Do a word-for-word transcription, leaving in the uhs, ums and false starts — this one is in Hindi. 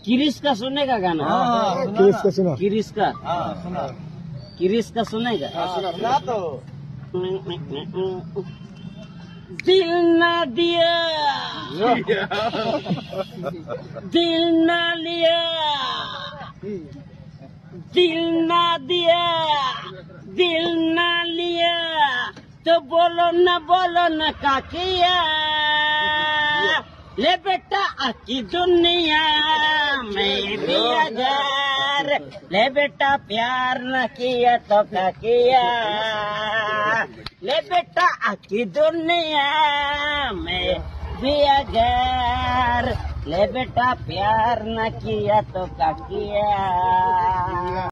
किरिस का सुनेगा गाना? हाँ, किरिस का सुना। किरिस का सुना किरिस का सुनेगा? सुना तो दिल ना दिया दिल ना लिया दिल ना दिया दिल ना लिया तो बोलो ना बोलो ना का किया। ले बेटा आकी दुनिया में भी अगर ले बेटा प्यार न किया तो क्या किया। ले बेटा आकी दुनिया में भी अगर ले बेटा प्यार न किया तो क्या किया।